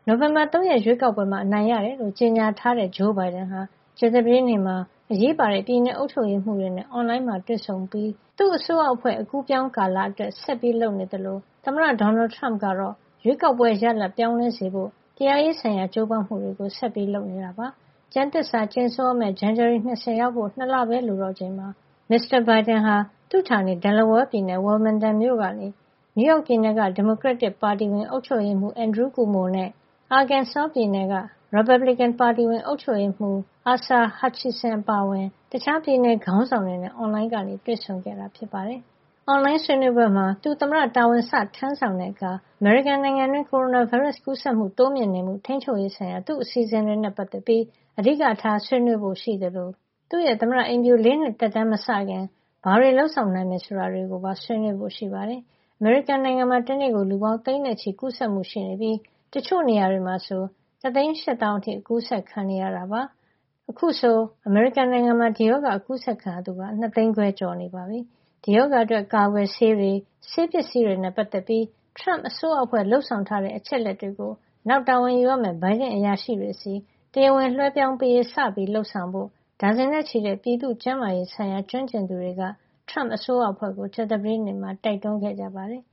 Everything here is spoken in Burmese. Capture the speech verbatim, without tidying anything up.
နိုဝင်ဘာ၃ရက်ရွေးကောက်ပွဲမှာအနိုင်ရတယ်လို့ကြေညာထားတဲ့ဂျိုးဘိုင်ဒန်ဟာကြာသပတေးနေ့မှာအရေးပါတဲ့ပြည်내အုပ်ချုပ်ရေးမှူးတွေနဲ့အွန်လိုင်းမှာတွေ့ဆုံပြီးသူ့အစိုးရအဖွဲ့အကူးပြောင်းကာလအတွက်ဆက်ပြီးလုပ်နေတယ်လို့သမ္မတဒေါ်နယ်ထရမ့်ကတော့ရွေးကောက်ပွဲရလဒ်ပြောင်းလဲစေဖို့တရားရေးဆိုင်ရာကြိုးပမ်းမှုတွေကိုဆက်ပြီးလုပ်နေတာပါ။ကျန်းသစ္စာကျိန်ဆိုရမယ့်ဇန်နဝါရီ၂၀ရောက်ဖို့နှစ်လပဲလိုတော့ချိန်မှာမစ္စတာဘိုင်ဒန်ဟာသူ့ဌာနေဒယ်လာဝဲပြည်နယ် Wilmington မြို့ကနေနယူးယောက်ပြည်နယ်ကဒီမိုကရက်တစ်ပါတီဝင်အုပ်ချုပ်ရေးမှူး Andrew Cuomo နဲ့အာကန်ဆောပြည်နယ်ကရီပတ်ဘလီကန်ပါတီဝင်အုပ်ချုပ်ရေးမှူး Asa Hutchinson အပါအဝင်တခြားပြည်နယ်ခေါင်းဆောင်တွေနဲ့အွန်လိုင်းကနေတွေ့ဆုံခဲ့တာဖြစ်ပါတယ်။အွန်လိုင်းဆွေးနွေးပွဲမှာသူသမ္မတတာဝန်စထမ်းဆောင်တဲ့အခါအမေရိကန်နိုင်ငံတွင်းကိုရိုနာဗိုင်းရပ်စ်ကူးစက်မှုတိုးမြင့်နေမှုထိန်းချုပ်ရေးဆိုင်ရာသူ့အစီအစဉ်တွေနဲ့ပတ်သက်ပြီးအဓိကထားဆွေးနွေးဖို့ရှိသလိုသူ့ရဲ့သမ္မတအိမ်ဖြူလေးနှစ်သက်တမ်းမစခင်ဘာတွေလုပ်ဆောင်နိုင်မယ်ဆိုတာတွေကိုပါဆွေးနွေးဖို့ရှိပါတယ်။အမေရိကန်နိုင်ငံမှာတနေ့ကိုလူပေါင်းသိန်းနဲ့ချီကူးစက်မှုရှိနေပြီးတချို့နေရာတွေမှာဆိုတသိန်းရှစ်သောင်းအထိကူးစက်ခံနေရတာပါ။အခုဆိုအမေရိကန်နိုင်ငံမှာဒီရောဂါကူးစက်ခံရသူကနှစ်သိန်းခွဲကျော်နေပါပြီ။ဒီရောဂါအတွက်ကာကွယ်ဆေးတွေဆေးပစ္စည်းတွေနဲ့ပတ်သက်ပြီးထရမ့်အစိုးရအဖွဲ့လှုပ်ဆောင်ထားတဲ့အချက်လက်တွေကိုနောက်တာဝန်ယူရမယ့်ဘိုင်ဒန်အရာရှိတွေစီတရားဝင်လွှဲပြောင်းပေးရေးစပြီးလှုပ်ဆောင်ဖို့ဒါဇင်နဲ့ချီတဲ့ပြည်သူ့ကျန်းမာရေးဆိုင်ရာကျွမ်းကျင်သူတွေကထရမ့်အစိုးရအဖွဲ့ကိုကြာသပတေးနေ့မှာတိုက်တွန်းခဲ့ကြပါတယ်